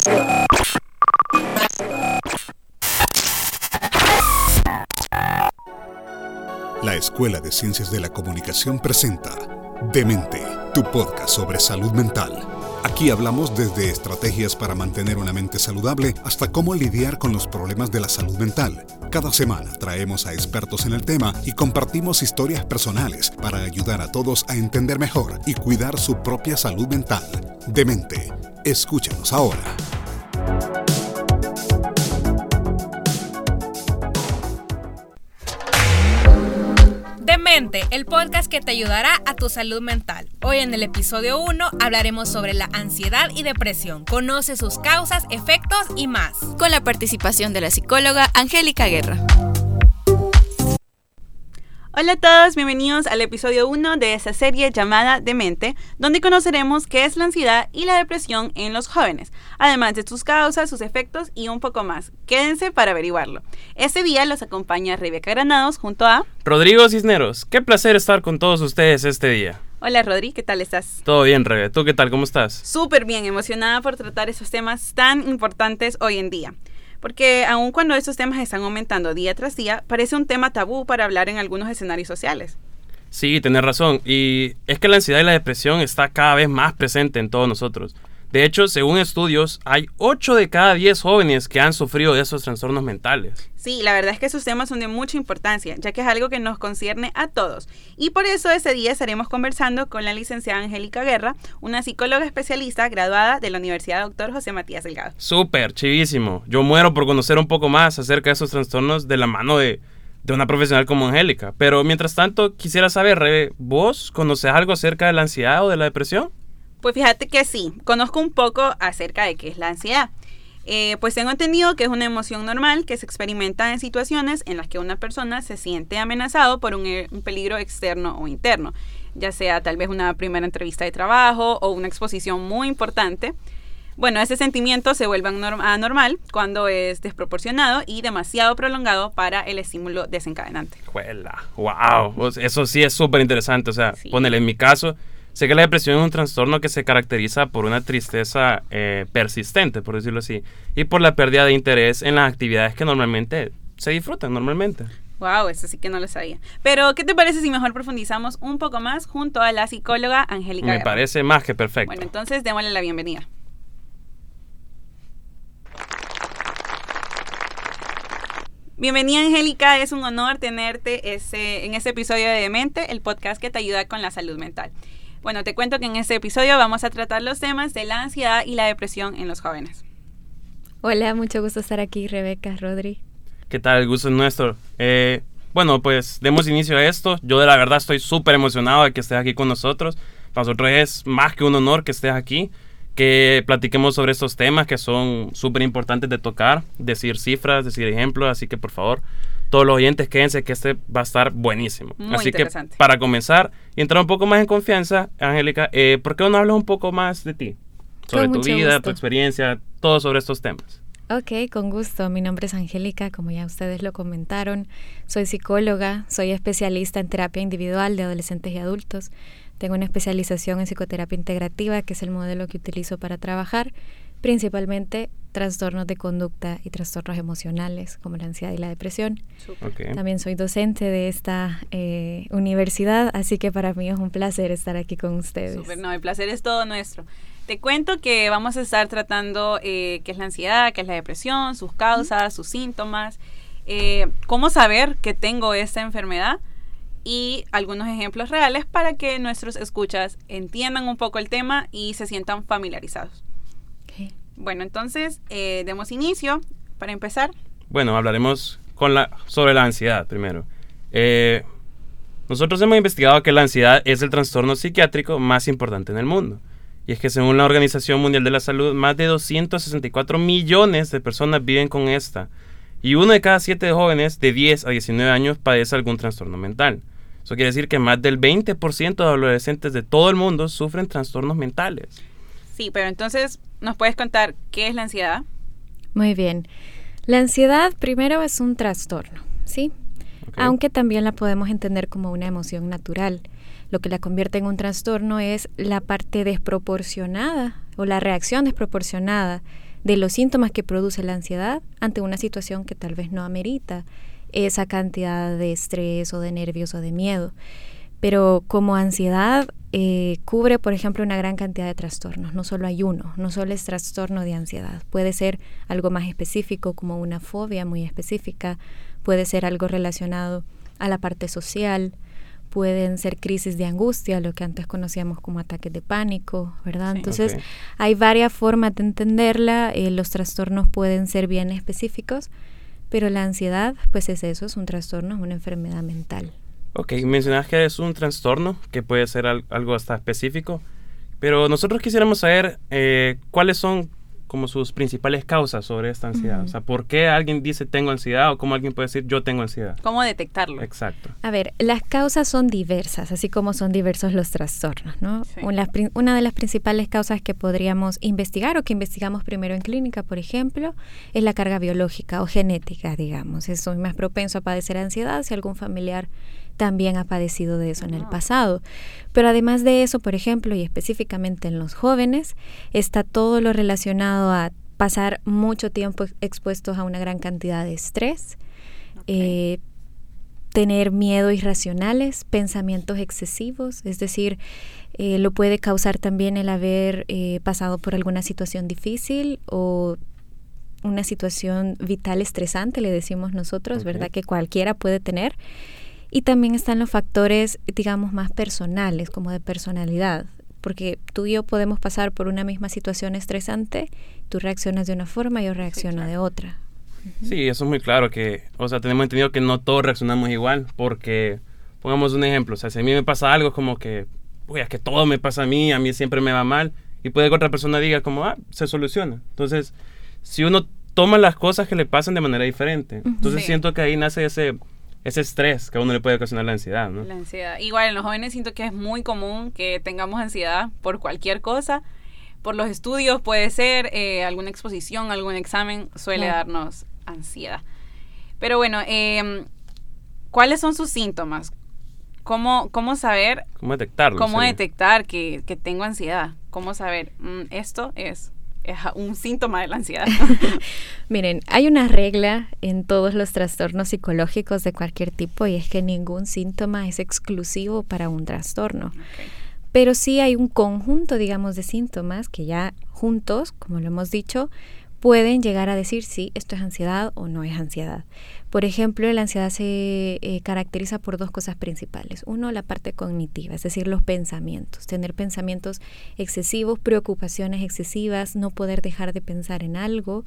La Escuela de Ciencias de la Comunicación presenta Demente, tu podcast sobre salud mental. Aquí hablamos desde estrategias para mantener una mente saludable hasta cómo lidiar con los problemas de la salud mental. Cada semana traemos a expertos en el tema y compartimos historias personales para ayudar a todos a entender mejor y cuidar su propia salud mental. Demente, escúchanos ahora. Demente, el podcast que te ayudará a tu salud mental. Hoy en el episodio 1 hablaremos sobre la ansiedad y depresión. Conoce sus causas, efectos y más. Con la participación de la psicóloga Angélica Guerra. Hola a todos, bienvenidos al episodio 1 de esta serie llamada Demente, donde conoceremos qué es la ansiedad y la depresión en los jóvenes, además de sus causas, sus efectos y un poco más. Quédense para averiguarlo. Este día los acompaña Rebeca Granados junto a Rodrigo Cisneros. Qué placer estar con todos ustedes este día. Hola Rodri, ¿qué tal estás? Todo bien, Rebe. ¿Tú qué tal? ¿Cómo estás? Súper bien, emocionada por tratar esos temas tan importantes hoy en día. Porque aun cuando estos temas están aumentando día tras día, parece un tema tabú para hablar en algunos escenarios sociales. Sí, tenés razón. Y es que la ansiedad y la depresión está cada vez más presente en todos nosotros. De hecho, según estudios, hay 8 de cada 10 jóvenes que han sufrido de esos trastornos mentales. Sí, la verdad es que esos temas son de mucha importancia, ya que es algo que nos concierne a todos. Y por eso ese día estaremos conversando con la licenciada Angélica Guerra, una psicóloga especialista graduada de la Universidad Dr. José Matías Delgado. Súper, chivísimo. Yo muero por conocer un poco más acerca de esos trastornos de la mano de una profesional como Angélica. Pero mientras tanto, quisiera saber, Rebe, ¿vos conoces algo acerca de la ansiedad o de la depresión? Pues fíjate que sí, conozco un poco acerca de qué es la ansiedad. Pues tengo entendido que es una emoción normal que se experimenta en situaciones en las que una persona se siente amenazado por un peligro externo o interno, ya sea tal vez una primera entrevista de trabajo o una exposición muy importante. Bueno, ese sentimiento se vuelve anormal cuando es desproporcionado y demasiado prolongado para el estímulo desencadenante. ¡Juela! ¡Wow! Eso sí es súper interesante. O sea, Sí. Ponele, en mi caso, sé que la depresión es un trastorno que se caracteriza por una tristeza persistente, por decirlo así, y por la pérdida de interés en las actividades que normalmente se disfrutan normalmente. Wow, eso sí que no lo sabía. Pero, ¿qué te parece si mejor profundizamos un poco más junto a la psicóloga Angélica Me Guerra? parece más que perfecto. Bueno, entonces démosle la bienvenida. Bienvenida Angélica, es un honor tenerte en este episodio de Demente, el podcast que te ayuda con la salud mental. Bueno, te cuento que en este episodio vamos a tratar los temas de la ansiedad y la depresión en los jóvenes. Hola, mucho gusto estar aquí, Rebeca, Rodri. ¿Qué tal? El gusto es nuestro. Bueno, pues demos inicio a esto. Yo de la verdad estoy súper emocionado de que estés aquí con nosotros. Para nosotros es más que un honor que estés aquí, que platiquemos sobre estos temas que son súper importantes de tocar, decir cifras, decir ejemplos, así que por favor, todos los oyentes quédense que este va a estar buenísimo. Muy así interesante. que para comenzar y entrar un poco más en confianza, Angélica, ¿por qué no hablas un poco más de ti? Sobre Con tu mucho vida, gusto. tu experiencia, todo sobre estos temas. Ok, con gusto. Mi nombre es Angélica, como ya ustedes lo comentaron. Soy psicóloga, soy especialista en terapia individual de adolescentes y adultos. Tengo una especialización en psicoterapia integrativa, que es el modelo que utilizo para trabajar, principalmente trastornos de conducta y trastornos emocionales, como la ansiedad y la depresión. Okay. También soy docente de esta universidad, así que para mí es un placer estar aquí con ustedes. Súper, no, el placer es todo nuestro. Te cuento que vamos a estar tratando qué es la ansiedad, qué es la depresión, sus causas, sus síntomas, cómo saber que tengo esta enfermedad y algunos ejemplos reales para que nuestros escuchas entiendan un poco el tema y se sientan familiarizados. Okay. Bueno, entonces, demos inicio. Para empezar. Bueno, hablaremos sobre la ansiedad primero. Nosotros hemos investigado que la ansiedad es el trastorno psiquiátrico más importante en el mundo. Y es que según la Organización Mundial de la Salud, más de 264 millones de personas viven con esta. Y 1 de cada 7 jóvenes de 10 a 19 años padece algún trastorno mental. Eso quiere decir que más del 20% de adolescentes de todo el mundo sufren trastornos mentales. Sí, pero entonces, ¿nos puedes contar qué es la ansiedad? Muy bien. La ansiedad primero es un trastorno, ¿sí? Okay. Aunque también la podemos entender como una emoción natural. Lo que la convierte en un trastorno es la parte desproporcionada o la reacción desproporcionada de los síntomas que produce la ansiedad ante una situación que tal vez no amerita esa cantidad de estrés o de nervios o de miedo. Pero como ansiedad cubre, por ejemplo, una gran cantidad de trastornos. No solo hay uno, no solo es trastorno de ansiedad. Puede ser algo más específico, como una fobia muy específica. Puede ser algo relacionado a la parte social. Pueden ser crisis de angustia, lo que antes conocíamos como ataques de pánico, ¿verdad? Sí. Entonces, hay varias formas de entenderla. Los trastornos pueden ser bien específicos, pero la ansiedad, pues es eso, es un trastorno, es una enfermedad mental. Ok, mencionas que es un trastorno, que puede ser algo hasta específico, pero nosotros quisiéramos saber cuáles son como sus principales causas sobre esta ansiedad. O sea, ¿por qué alguien dice tengo ansiedad o cómo alguien puede decir yo tengo ansiedad? ¿Cómo detectarlo? Exacto. A ver, las causas son diversas, así como son diversos los trastornos, ¿no? Sí. Una de las principales causas que podríamos investigar o que investigamos primero en clínica, por ejemplo, es la carga biológica o genética, digamos. Soy más propenso a padecer ansiedad si algún familiar también ha padecido de eso en el pasado. Pero además de eso, por ejemplo, y específicamente en los jóvenes, está todo lo relacionado a pasar mucho tiempo expuestos a una gran cantidad de estrés, tener miedo irracionales, pensamientos excesivos, es decir, lo puede causar también el haber pasado por alguna situación difícil o una situación vital estresante, le decimos nosotros, ¿verdad? Que cualquiera puede tener. Y también están los factores, digamos, más personales, como de personalidad, porque tú y yo podemos pasar por una misma situación estresante, tú reaccionas de una forma y yo reacciono de otra. Sí, eso es muy claro que, o sea, tenemos entendido que no todos reaccionamos igual, porque, pongamos un ejemplo, o sea, si a mí me pasa algo, es como que, uy, es que todo me pasa a mí siempre me va mal, y puede que otra persona diga como, se soluciona. Entonces, si uno toma las cosas que le pasan de manera diferente, entonces siento que ahí nace ese estrés que a uno le puede ocasionar la ansiedad, ¿no? La ansiedad. Igual en los jóvenes siento que es muy común que tengamos ansiedad por cualquier cosa. Por los estudios puede ser, alguna exposición, algún examen suele darnos ansiedad. Pero bueno, ¿cuáles son sus síntomas? ¿Cómo saber? ¿Cómo detectarlo? ¿Cómo detectar que tengo ansiedad? ¿Cómo saber? Esto es un síntoma de la ansiedad. Miren, hay una regla en todos los trastornos psicológicos de cualquier tipo y es que ningún síntoma es exclusivo para un trastorno. Pero sí hay un conjunto, digamos, de síntomas que ya juntos, como lo hemos dicho, pueden llegar a decir si esto es ansiedad o no es ansiedad. Por ejemplo, la ansiedad se caracteriza por dos cosas principales. Uno, la parte cognitiva, es decir, los pensamientos. Tener pensamientos excesivos, preocupaciones excesivas, no poder dejar de pensar en algo.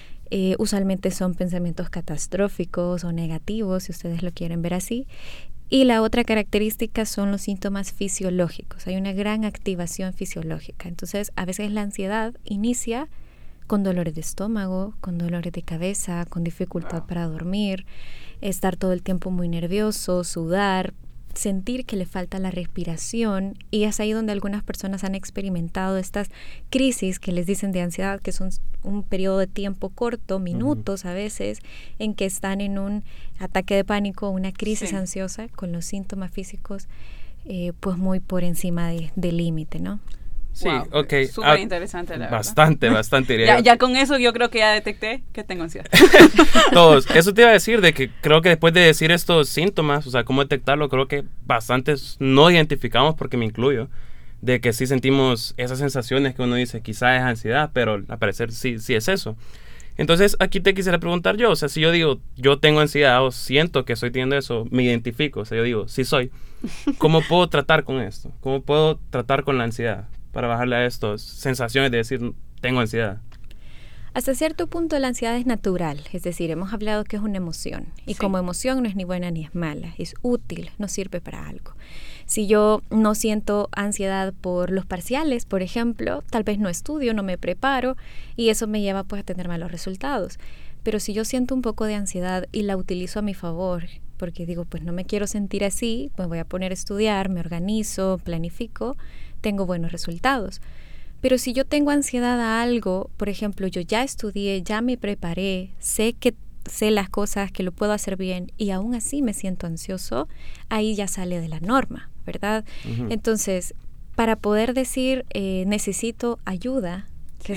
Usualmente son pensamientos catastróficos o negativos, si ustedes lo quieren ver así. Y la otra característica son los síntomas fisiológicos. Hay una gran activación fisiológica. Entonces, a veces la ansiedad inicia con dolores de estómago, con dolores de cabeza, con dificultad para dormir, estar todo el tiempo muy nervioso, sudar, sentir que le falta la respiración, y es ahí donde algunas personas han experimentado estas crisis que les dicen de ansiedad, que son un periodo de tiempo corto, minutos a veces, en que están en un ataque de pánico, una crisis ansiosa, con los síntomas físicos pues muy por encima del límite, ¿no? Sí, wow, ok. Súper interesante, la bastante, verdad. bastante. Diría ya con eso yo creo que ya detecté que tengo ansiedad. Todos. Eso te iba a decir, de que creo que después de decir estos síntomas, o sea, cómo detectarlo, creo que bastantes no identificamos, porque me incluyo, de que sí sentimos esas sensaciones que uno dice, quizá es ansiedad, pero al parecer sí es eso. Entonces, aquí te quisiera preguntar yo, o sea, si yo digo, yo tengo ansiedad o siento que estoy teniendo eso, me identifico, o sea, yo digo, sí soy. ¿Cómo puedo tratar con esto? ¿Cómo puedo tratar con la ansiedad para bajarle a estas sensaciones de decir, tengo ansiedad? Hasta cierto punto la ansiedad es natural, es decir, hemos hablado que es una emoción y como emoción no es ni buena ni es mala, es útil, nos sirve para algo. Si yo no siento ansiedad por los parciales, por ejemplo, tal vez no estudio, no me preparo y eso me lleva pues a tener malos resultados. Pero si yo siento un poco de ansiedad y la utilizo a mi favor, porque digo, pues no me quiero sentir así, pues voy a poner a estudiar, me organizo, planifico, tengo buenos resultados. Pero si yo tengo ansiedad a algo, por ejemplo, yo ya estudié, ya me preparé, sé las cosas, que lo puedo hacer bien y aún así me siento ansioso, ahí ya sale de la norma, ¿verdad? Uh-huh. Entonces, para poder decir necesito ayuda, que esa es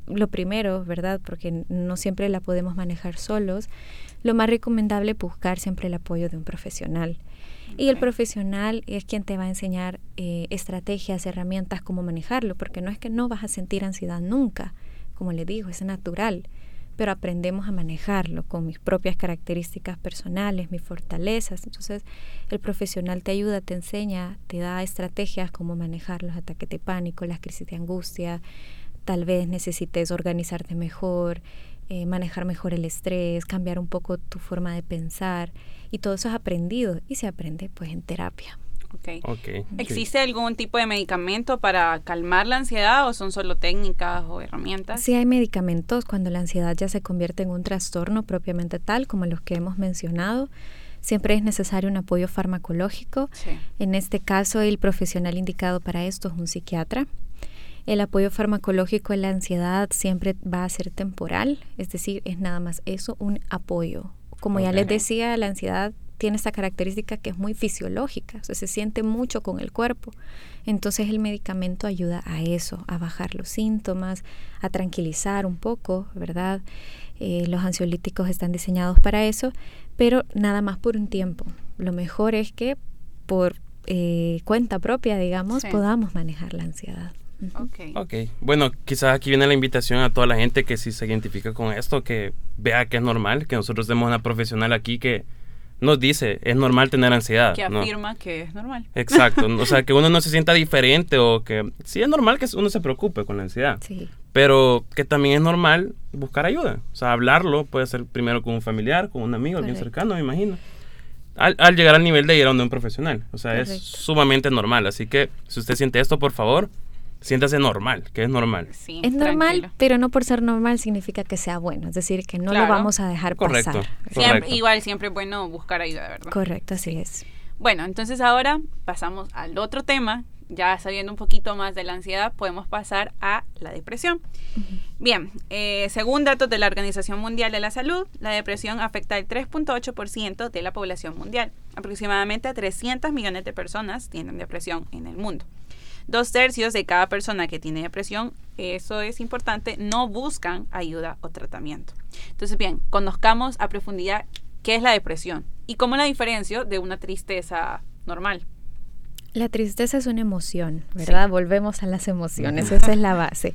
lo primero, ¿verdad? Porque no siempre la podemos manejar solos. Lo más recomendable es buscar siempre el apoyo de un profesional. Y el profesional es quien te va a enseñar estrategias, herramientas, cómo manejarlo, porque no es que no vas a sentir ansiedad nunca, como le digo, es natural, pero aprendemos a manejarlo con mis propias características personales, mis fortalezas. Entonces, el profesional te ayuda, te enseña, te da estrategias, cómo manejar los ataques de pánico, las crisis de angustia. Tal vez necesites organizarte mejor, manejar mejor el estrés, cambiar un poco tu forma de pensar, y todo eso es aprendido y se aprende pues en terapia. Okay. ¿Existe algún tipo de medicamento para calmar la ansiedad o son solo técnicas o herramientas? Sí, hay medicamentos cuando la ansiedad ya se convierte en un trastorno propiamente tal, como los que hemos mencionado. Siempre es necesario un apoyo farmacológico. Sí. En este caso, el profesional indicado para esto es un psiquiatra. El apoyo farmacológico en la ansiedad siempre va a ser temporal, es decir, es nada más eso, un apoyo. Como ya les decía, la ansiedad tiene esta característica que es muy fisiológica, o sea, se siente mucho con el cuerpo. Entonces el medicamento ayuda a eso, a bajar los síntomas, a tranquilizar un poco, ¿verdad? Los ansiolíticos están diseñados para eso, pero nada más por un tiempo. Lo mejor es que por cuenta propia, digamos, podamos manejar la ansiedad. Ok. Bueno, quizás aquí viene la invitación a toda la gente que si se identifica con esto, que vea que es normal, que nosotros tenemos una profesional aquí que nos dice, es normal tener ansiedad. Que afirma que es normal. Exacto, o sea, que uno no se sienta diferente o que sí es normal que uno se preocupe con la ansiedad. Sí. Pero que también es normal buscar ayuda. O sea, hablarlo puede ser primero con un familiar, con un amigo, alguien cercano, me imagino. Al llegar al nivel de ir a un profesional. O sea, es sumamente normal. Así que si usted siente esto, por favor, siéntase normal, que es normal. Sí, es normal, pero no por ser normal significa que sea bueno. Es decir, que no lo vamos a dejar pasar. Siempre es bueno buscar ayuda, ¿verdad? Correcto, así es. Bueno, entonces ahora pasamos al otro tema. Ya sabiendo un poquito más de la ansiedad, podemos pasar a la depresión. Bien, según datos de la Organización Mundial de la Salud, la depresión afecta al 3.8% de la población mundial. Aproximadamente 300 millones de personas tienen depresión en el mundo. 2/3 de cada persona que tiene depresión, eso es importante, no buscan ayuda o tratamiento. Entonces, bien, conozcamos a profundidad qué es la depresión y cómo la diferencio de una tristeza normal. La tristeza es una emoción, ¿verdad? Sí. Volvemos a las emociones, esa es la base.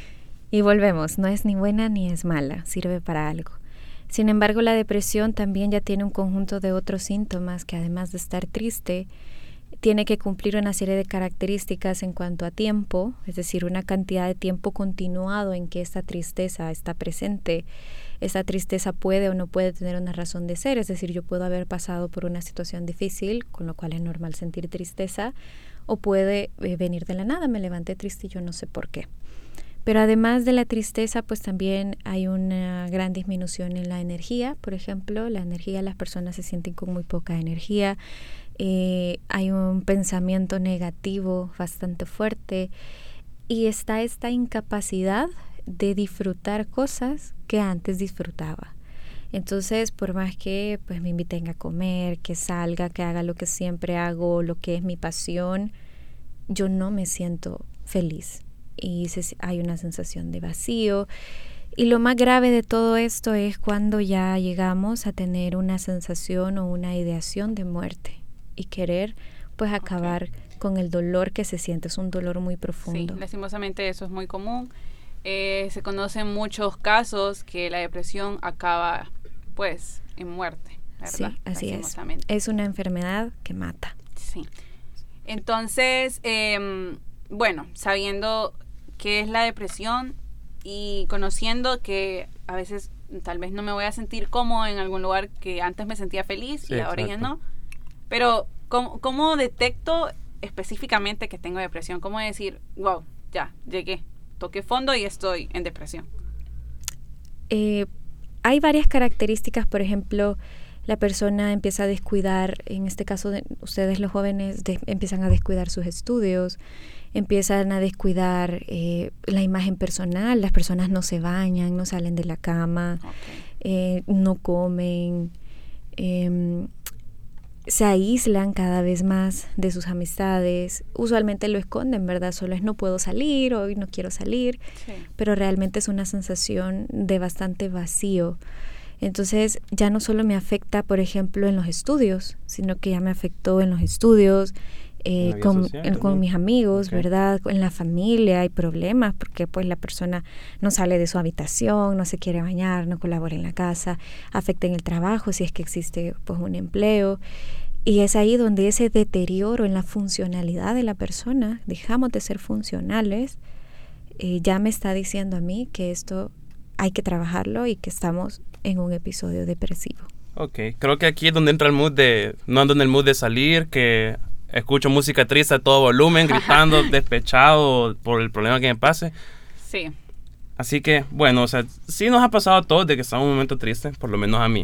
Y volvemos, no es ni buena ni es mala, sirve para algo. Sin embargo, la depresión también ya tiene un conjunto de otros síntomas que además de estar triste, tiene que cumplir una serie de características en cuanto a tiempo, es decir, una cantidad de tiempo continuado en que esta tristeza está presente. Esta tristeza puede o no puede tener una razón de ser, es decir, yo puedo haber pasado por una situación difícil, con lo cual es normal sentir tristeza, o puede venir de la nada, me levanté triste y yo no sé por qué. Pero además de la tristeza, pues también hay una gran disminución en la energía, por ejemplo, la energía, las personas se sienten con muy poca energía, hay un pensamiento negativo bastante fuerte y está esta incapacidad de disfrutar cosas que antes disfrutaba. Entonces, por más que pues me inviten a comer, que salga, que haga lo que siempre hago, lo que es mi pasión, yo no me siento feliz y hay una sensación de vacío. Y lo más grave de todo esto es cuando ya llegamos a tener una sensación o una ideación de muerte y querer pues acabar con el dolor que se siente. Es un dolor muy profundo. Sí, lastimosamente eso es muy común. Se conocen muchos casos que la depresión acaba pues en muerte, ¿verdad? Sí, así es. Es una enfermedad que mata. Sí. Entonces, bueno, sabiendo qué es la depresión y conociendo que a veces tal vez no me voy a sentir cómodo en algún lugar que antes me sentía feliz y ahora ya no. Pero, ¿cómo detecto específicamente que tengo depresión? ¿Cómo decir, wow, ya, llegué, toqué fondo y estoy en depresión? Hay varias características, por ejemplo, la persona empieza a descuidar, en este caso ustedes los jóvenes empiezan a descuidar sus estudios, empiezan a descuidar la imagen personal, las personas no se bañan, no salen de la cama, no comen, se aíslan cada vez más de sus amistades. Usualmente lo esconden, ¿verdad? Solo es no puedo salir, hoy no quiero salir, sí. Pero realmente es una sensación de bastante vacío. Entonces ya no solo me afecta, por ejemplo, en los estudios, sino que ya me afectó en los estudios, con mis amigos, okay. ¿Verdad? En la familia hay problemas porque pues la persona no sale de su habitación, no se quiere bañar, no colabora en la casa, afecta en el trabajo si es que existe pues un empleo. Y es ahí donde ese deterioro en la funcionalidad de la persona, dejamos de ser funcionales, ya me está diciendo a mí que esto hay que trabajarlo y que estamos en un episodio depresivo. Ok, creo que aquí es donde entra el mood no ando en el mood de salir, que escucho música triste a todo volumen, gritando, despechado por el problema que me pase. Sí. Así que, bueno, o sea, sí nos ha pasado a todos de que estamos en un momento triste, por lo menos a mí.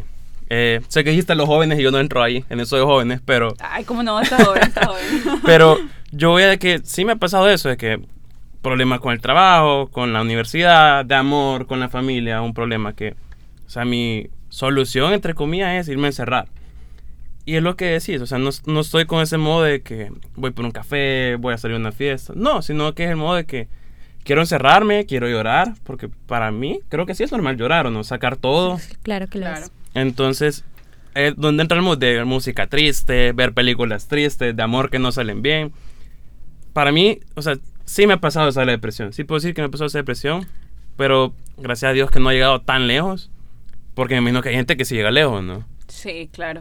Sé que dijiste a los jóvenes y yo no entro ahí, en eso de jóvenes, pero... Ay, cómo no, está joven. Pero yo voy a de que sí me ha pasado eso, de que problemas con el trabajo, con la universidad, de amor, con la familia, un problema que... O sea, mi solución, entre comillas, es irme a encerrar. Y es lo que decís, o sea, no estoy con ese modo de que voy por un café, voy a salir a una fiesta. No, sino que es el modo de que quiero encerrarme, quiero llorar, porque para mí creo que sí es normal llorar, ¿o no? Sacar todo. Claro que lo es. Entonces, donde entra el mood de música triste, ver películas tristes, de amor que no salen bien. Para mí, o sea, sí me ha pasado esa depresión. Sí puedo decir que me ha pasado esa depresión, pero gracias a Dios que no ha llegado tan lejos, porque me imagino que hay gente que sí llega lejos, ¿no? Sí, claro.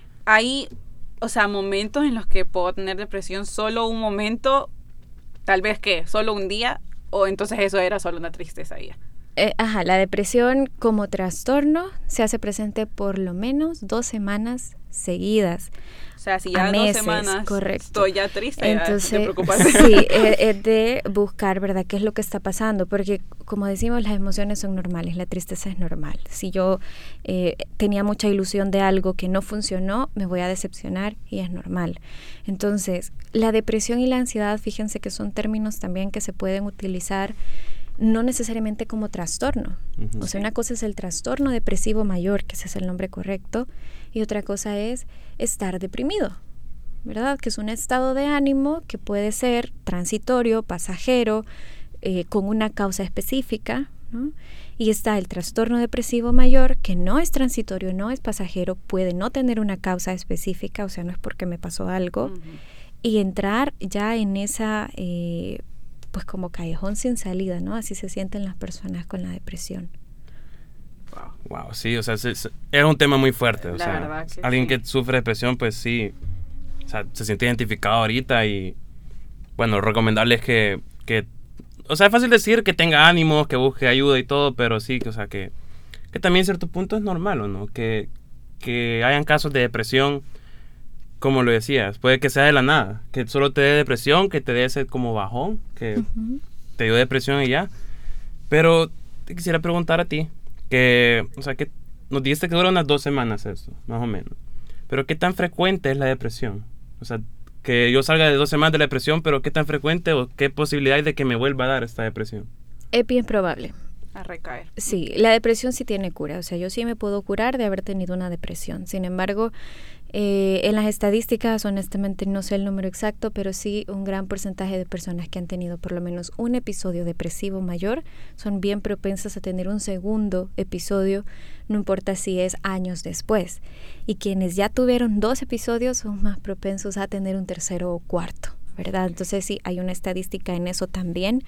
Hay, o sea, momentos en los que puedo tener depresión, solo un momento, tal vez que solo un día, o entonces eso era solo una tristeza ya. La depresión como trastorno se hace presente por lo menos 2 semanas seguidas. O sea, si ya 2 semanas correcto. Estoy ya triste, entonces, ya te preocupas. Sí, es de buscar, ¿verdad?, qué es lo que está pasando, porque como decimos, las emociones son normales, la tristeza es normal. Si yo tenía mucha ilusión de algo que no funcionó, me voy a decepcionar y es normal. Entonces, la depresión y la ansiedad, fíjense que son términos también que se pueden utilizar no necesariamente como trastorno. Uh-huh. O sea, una cosa es el trastorno depresivo mayor, que ese es el nombre correcto, y otra cosa es estar deprimido, ¿verdad? Que es un estado de ánimo que puede ser transitorio, pasajero, con una causa específica, ¿no? Y está el trastorno depresivo mayor, que no es transitorio, no es pasajero, puede no tener una causa específica, o sea, no es porque me pasó algo, uh-huh. Y entrar ya en esa... pues como callejón sin salida, ¿no? Así se sienten las personas con la depresión. Wow, sí, o sea, es un tema muy fuerte. O sea, verdad que alguien sí. que sufre depresión, pues sí, o sea, se siente identificado ahorita y, bueno, recomendable es que, o sea, es fácil decir que tenga ánimos, que busque ayuda y todo, pero sí, o sea, que también en cierto punto es normal, ¿o no? Que hayan casos de depresión, como lo decías, puede que sea de la nada, que solo te dé depresión, que te dé ese como bajón, que uh-huh. Te dio depresión y ya. Pero te quisiera preguntar a ti, o sea, que nos dijiste que dura unas 2 semanas esto, más o menos. Pero ¿qué tan frecuente es la depresión? O sea, que yo salga de 2 semanas de la depresión, pero ¿qué tan frecuente o qué posibilidad hay de que me vuelva a dar esta depresión? Es bien probable. A recaer. Sí, la depresión sí tiene cura, o sea, yo sí me puedo curar de haber tenido una depresión. Sin embargo, en las estadísticas, honestamente no sé el número exacto, pero sí un gran porcentaje de personas que han tenido por lo menos un episodio depresivo mayor son bien propensas a tener un segundo episodio, no importa si es años después. Y quienes ya tuvieron 2 episodios son más propensos a tener un tercero o cuarto, ¿verdad? Entonces sí, hay una estadística en eso también.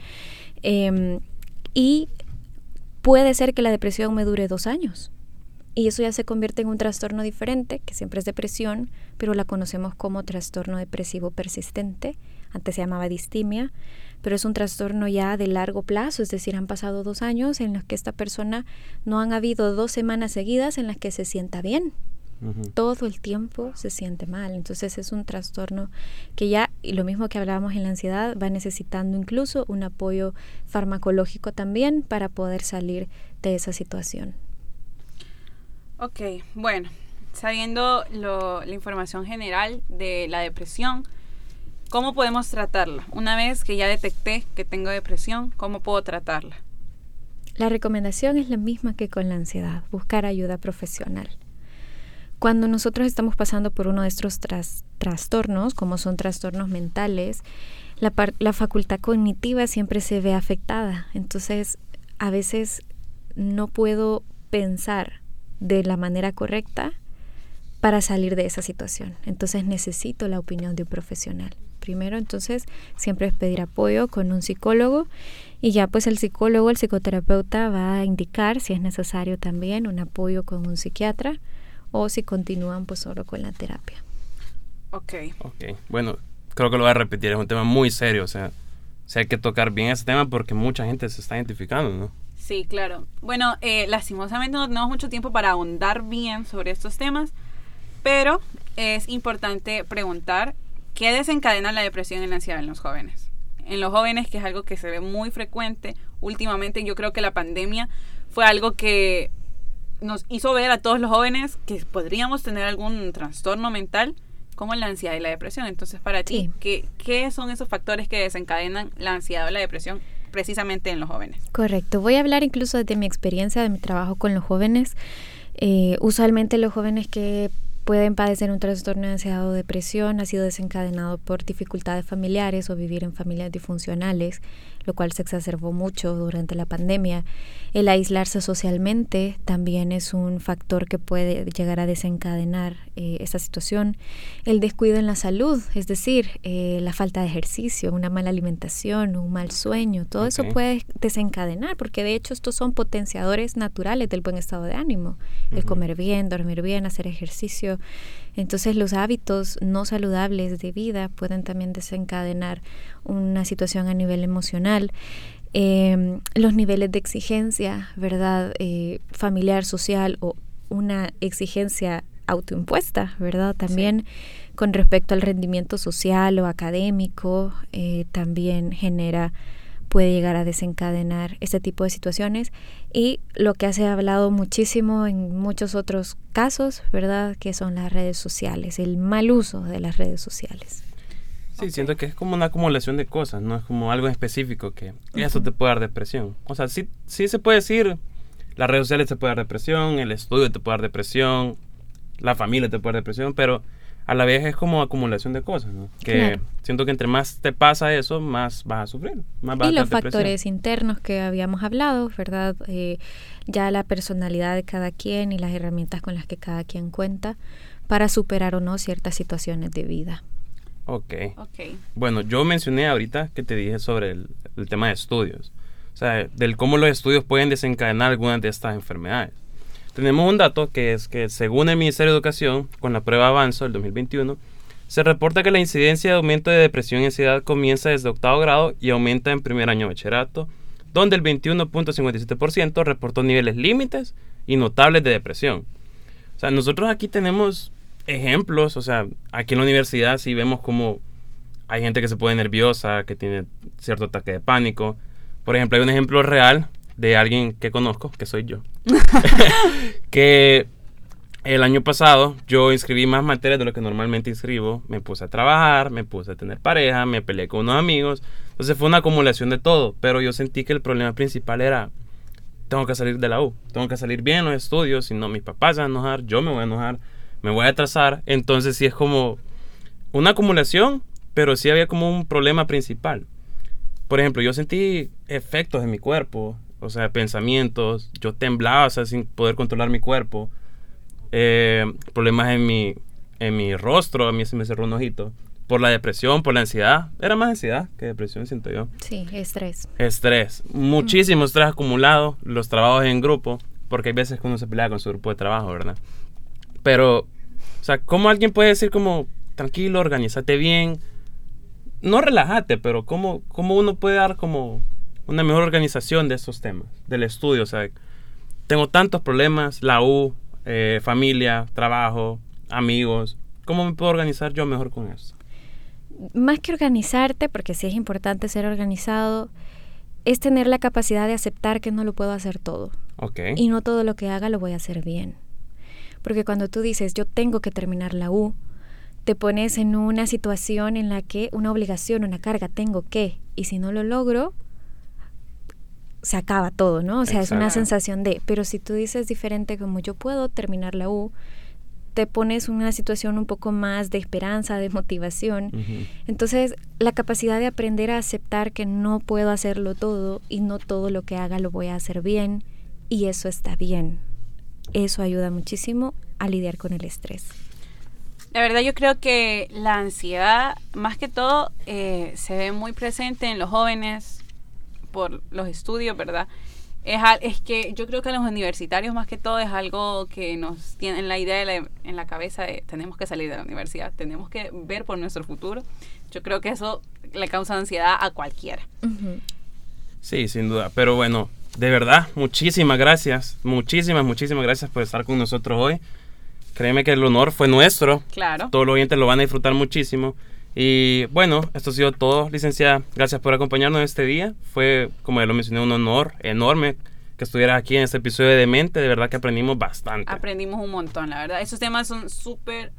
Y puede ser que la depresión me dure 2 años. Y eso ya se convierte en un trastorno diferente, que siempre es depresión, pero la conocemos como trastorno depresivo persistente. Antes se llamaba distimia, pero es un trastorno ya de largo plazo, es decir, han pasado 2 años en los que esta persona no han habido 2 semanas seguidas en las que se sienta bien. Uh-huh. Todo el tiempo se siente mal. Entonces es un trastorno que ya, y lo mismo que hablábamos en la ansiedad, va necesitando incluso un apoyo farmacológico también para poder salir de esa situación. Ok, bueno, sabiendo la información general de la depresión, ¿cómo podemos tratarla? Una vez que ya detecté que tengo depresión, ¿cómo puedo tratarla? La recomendación es la misma que con la ansiedad, buscar ayuda profesional. cuando nosotros estamos pasando por uno de estos trastornos, como son trastornos mentales, la facultad cognitiva siempre se ve afectada. Entonces, a veces no puedo pensar de la manera correcta para salir de esa situación. Entonces, necesito la opinión de un profesional. Primero, entonces, siempre es pedir apoyo con un psicólogo y ya pues el psicólogo, el psicoterapeuta va a indicar si es necesario también un apoyo con un psiquiatra o si continúan pues solo con la terapia. Ok. Bueno, creo que lo voy a repetir, es un tema muy serio, o sea hay que tocar bien ese tema porque mucha gente se está identificando, ¿no? Sí, claro. Bueno, lastimosamente no tenemos mucho tiempo para ahondar bien sobre estos temas, pero es importante preguntar qué desencadena la depresión y la ansiedad en los jóvenes. En los jóvenes, que es algo que se ve muy frecuente últimamente, yo creo que la pandemia fue algo que nos hizo ver a todos los jóvenes que podríamos tener algún trastorno mental, como la ansiedad y la depresión. Entonces, para ti, ¿qué son esos factores que desencadenan la ansiedad o la depresión precisamente en los jóvenes? Correcto. Voy a hablar incluso de mi experiencia, de mi trabajo con los jóvenes. Usualmente los jóvenes que pueden padecer un trastorno de ansiedad o depresión ha sido desencadenado por dificultades familiares o vivir en familias disfuncionales, lo cual se exacerbó mucho durante la pandemia. El aislarse socialmente también es un factor que puede llegar a desencadenar esta situación. El descuido en la salud, es decir, la falta de ejercicio, una mala alimentación, un mal sueño, todo eso puede desencadenar, porque de hecho estos son potenciadores naturales del buen estado de ánimo. El comer bien, dormir bien, hacer ejercicio. Entonces los hábitos no saludables de vida pueden también desencadenar una situación a nivel emocional. Los niveles de exigencia, ¿verdad? Familiar, social o una exigencia autoimpuesta, ¿verdad? También con respecto al rendimiento social o académico, también puede llegar a desencadenar este tipo de situaciones. Y lo que se ha hablado muchísimo en muchos otros casos, ¿verdad? Que son las redes sociales, el mal uso de las redes sociales. Sí, siento que es como una acumulación de cosas, no es como algo específico que eso te puede dar depresión. O sea, sí se puede decir, las redes sociales te puede dar depresión, el estudio te puede dar depresión, la familia te puede dar depresión, pero a la vez es como acumulación de cosas, ¿no? Que siento que entre más te pasa eso, más vas a sufrir, más vas a tener depresión. Y los factores internos que habíamos hablado, ¿verdad? Ya la personalidad de cada quien y las herramientas con las que cada quien cuenta para superar o no ciertas situaciones de vida. Ok. Bueno, yo mencioné ahorita que te dije sobre el tema de estudios. O sea, del cómo los estudios pueden desencadenar algunas de estas enfermedades. Tenemos un dato que es que según el Ministerio de Educación, con la prueba Avanzo del 2021, se reporta que la incidencia de aumento de depresión y ansiedad comienza desde octavo grado y aumenta en primer año de bachillerato, donde el 21.57% reportó niveles límites y notables de depresión. O sea, nosotros aquí tenemos ejemplos, o sea, aquí en la universidad sí vemos como hay gente que se pone nerviosa, que tiene cierto ataque de pánico. Por ejemplo, hay un ejemplo real de alguien que conozco, que soy yo, que el año pasado yo inscribí más materias de lo que normalmente inscribo, me puse a trabajar, me puse a tener pareja, me peleé con unos amigos, entonces fue una acumulación de todo, pero yo sentí que el problema principal era, tengo que salir de la U, tengo que salir bien en los estudios, si no mis papás se van a enojar, yo me voy a enojar, me voy a atrasar, entonces sí es como una acumulación, pero sí había como un problema principal. Por ejemplo, yo sentí efectos en mi cuerpo, o sea, pensamientos, yo temblaba, o sea, sin poder controlar mi cuerpo, problemas en mi rostro, a mí se me cerró un ojito, por la depresión, por la ansiedad, era más ansiedad que depresión, siento yo. Sí, estrés, muchísimo estrés acumulado, los trabajos en grupo, porque hay veces que uno se pelea con su grupo de trabajo, ¿verdad? Pero, o sea, ¿cómo alguien puede decir como, tranquilo, organízate bien? No relájate, pero ¿cómo uno puede dar como una mejor organización de estos temas, del estudio? O sea, tengo tantos problemas, la U, familia, trabajo, amigos. ¿Cómo me puedo organizar yo mejor con eso? Más que organizarte, porque sí es importante ser organizado, es tener la capacidad de aceptar que no lo puedo hacer todo. Okay. Y no todo lo que haga lo voy a hacer bien. Porque cuando tú dices, yo tengo que terminar la U, te pones en una situación en la que una obligación, una carga, tengo que, y si no lo logro, se acaba todo, ¿no? O sea, exacto. Es una sensación de, pero si tú dices diferente como yo puedo terminar la U, te pones en una situación un poco más de esperanza, de motivación. Entonces, la capacidad de aprender a aceptar que no puedo hacerlo todo y no todo lo que haga lo voy a hacer bien, y eso está bien. Eso ayuda muchísimo a lidiar con el estrés. La verdad, yo creo que la ansiedad, más que todo, se ve muy presente en los jóvenes por los estudios, ¿verdad? Es que yo creo que a los universitarios, más que todo, es algo que nos tienen la idea en la cabeza de tenemos que salir de la universidad, tenemos que ver por nuestro futuro. Yo creo que eso le causa ansiedad a cualquiera. Sí, sin duda. Pero bueno, de verdad, muchísimas gracias por estar con nosotros hoy. Créeme que el honor fue nuestro. Claro. Todos los oyentes lo van a disfrutar muchísimo. Y bueno, esto ha sido todo, licenciada. Gracias por acompañarnos este día. Fue, como ya lo mencioné, un honor enorme que estuvieras aquí en este episodio de Demente. De verdad que aprendimos bastante. Aprendimos un montón, la verdad. Esos temas son súper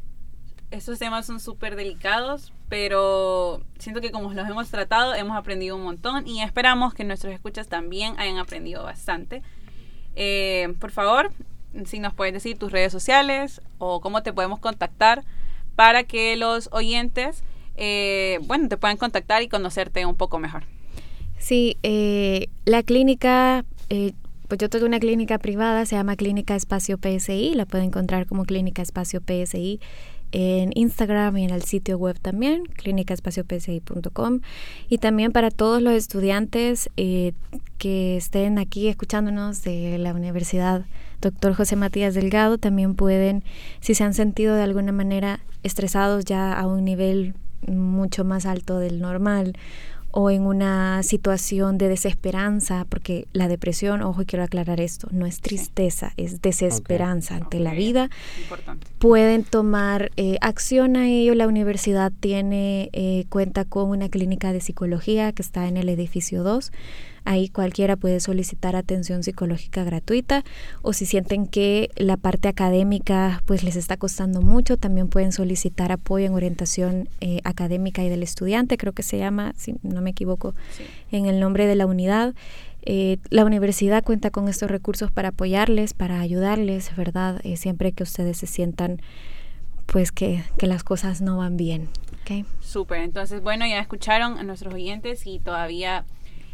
delicados, pero siento que como los hemos tratado, hemos aprendido un montón y esperamos que nuestros escuchas también hayan aprendido bastante. Por favor, si nos puedes decir tus redes sociales o cómo te podemos contactar para que los oyentes te puedan contactar y conocerte un poco mejor. Sí, la clínica, pues yo tengo una clínica privada, se llama Clínica Espacio PSI, la pueden encontrar como Clínica Espacio PSI en Instagram y en el sitio web también, clinicaespaciopsi.com. Y también para todos los estudiantes que estén aquí escuchándonos de la Universidad Dr. José Matías Delgado, también pueden, si se han sentido de alguna manera estresados ya a un nivel mucho más alto del normal, o en una situación de desesperanza, porque la depresión, ojo, quiero aclarar esto, no es tristeza, es desesperanza ante la vida. Importante. Pueden tomar acción a ello. La universidad cuenta con una clínica de psicología que está en el edificio 2. Ahí cualquiera puede solicitar atención psicológica gratuita, o si sienten que la parte académica pues les está costando mucho, también pueden solicitar apoyo en orientación académica y del estudiante, creo que se llama, si no me equivoco, sí, en el nombre de la unidad. La universidad cuenta con estos recursos para apoyarles, para ayudarles, ¿verdad? Siempre que ustedes se sientan pues que las cosas no van bien. ¿Okay? Súper, entonces bueno, ya escucharon a nuestros oyentes y todavía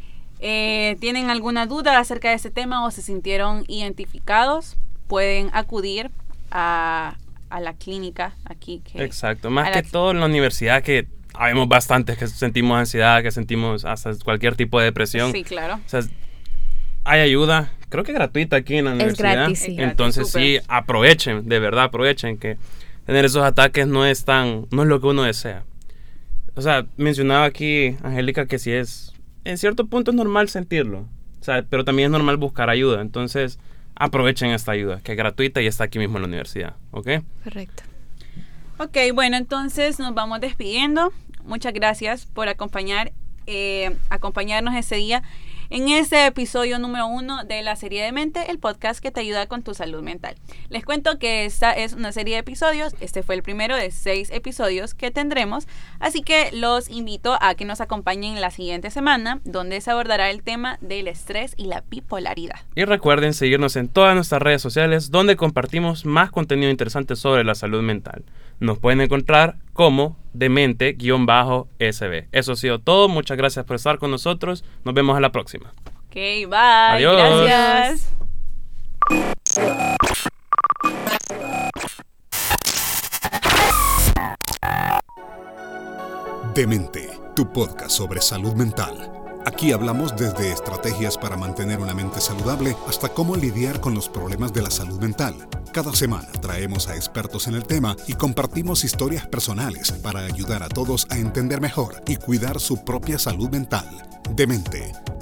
tienen alguna duda acerca de ese tema o se sintieron identificados, pueden acudir a la clínica aquí. Exacto, más que todo en la universidad, que habemos bastantes que sentimos ansiedad, que sentimos hasta cualquier tipo de depresión. Sí, claro. O sea, hay ayuda, creo que gratuita aquí en la universidad. Gratis, sí. Entonces sí, aprovechen, de verdad aprovechen, que tener esos ataques no es lo que uno desea. O sea, mencionaba aquí Angélica que sí en cierto punto es normal sentirlo, o sea, pero también es normal buscar ayuda. Entonces aprovechen esta ayuda, que es gratuita y está aquí mismo en la universidad, ¿ok? Correcto. Ok, bueno, entonces nos vamos despidiendo. Muchas gracias por acompañarnos ese día en este episodio número 1 de la serie Demente, el podcast que te ayuda con tu salud mental. Les cuento que esta es una serie de episodios. Este fue el primero de 6 episodios que tendremos, así que los invito a que nos acompañen la siguiente semana, donde se abordará el tema del estrés y la bipolaridad. Y recuerden seguirnos en todas nuestras redes sociales, donde compartimos más contenido interesante sobre la salud mental. Nos pueden encontrar como Demente_SB. Eso ha sido todo. Muchas gracias por estar con nosotros. Nos vemos a la próxima. Ok, bye. Adiós. Gracias. Demente, tu podcast sobre salud mental. Aquí hablamos desde estrategias para mantener una mente saludable hasta cómo lidiar con los problemas de la salud mental. Cada semana traemos a expertos en el tema y compartimos historias personales para ayudar a todos a entender mejor y cuidar su propia salud mental. Demente,